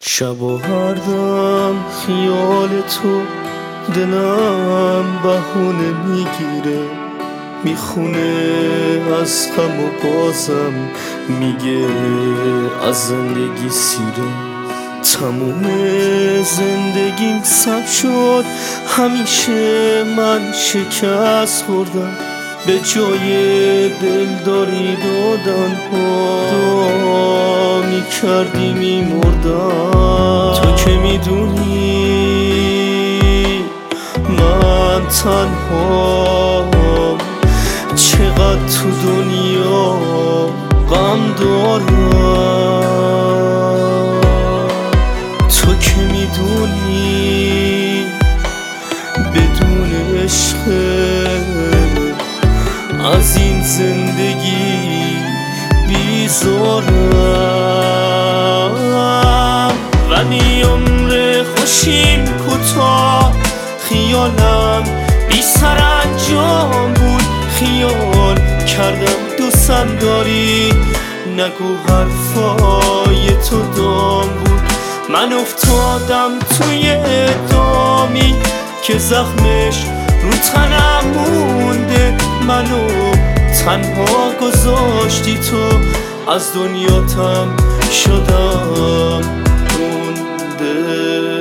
شب و هر دم خیال تو دلم بهونه میگیره، میخونه از غم و بازم میگه از زندگی سیره. تموم زندگیم سب شد، همیشه من شکست خوردم، به جای دلداری دادن ها دعا میکردی میمردم. تو که میدونی من تنهام، چقدر تو دنیا غم دارم. تو که میدونی بدون عشق از این زندگی بیزارم. ولی عمر خوشیم کوتاه، خیالم بی سر انجام بود. خیال کردم دوستم داری، نگو حرفای تو دام بود. من افتادم توی دامی که زخمش رو تنم مونده. منو تنها گذاشتی تو، از دنیاتم شدم مونده.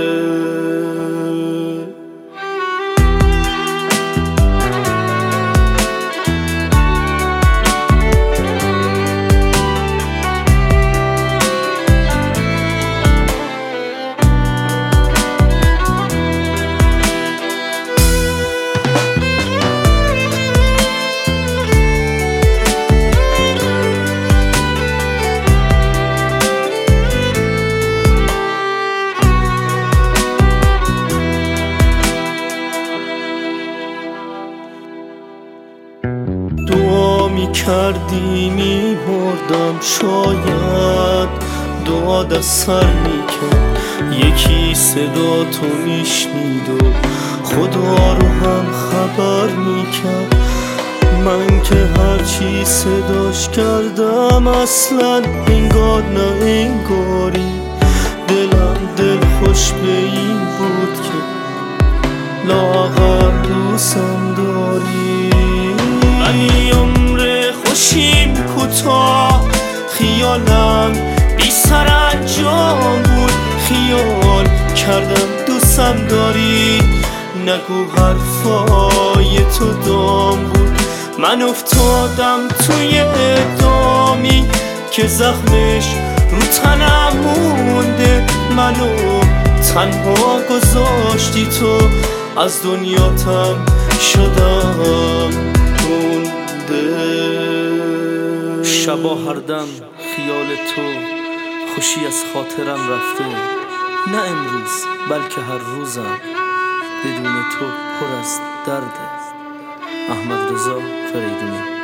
دعا میکردی میمردم، شاید دعا دست سر میکرد. یکی صدا تو میشنید و خدا رو هم خبر میکرد. من که هرچی صداش کردم اصلا انگار نه انگاری. دلم دل خوش به این بود که لااقل دوستم داری. ولی عمر خوشیم کوتاه، خیالم بی سر انجام بود. خیال کردم دوستم داری، نگو حرفای تو دام بود. من افتادم توی دامی که زخمش رو تنم مونده. منو تنها گذاشتی تو، از دنیاتم شدم مونده. شبا هر دم خیال تو خوشی از خاطرم رفته. نه امروز بلکه هر روزم بدون تو پر از درده. احمد رضا فریدونی.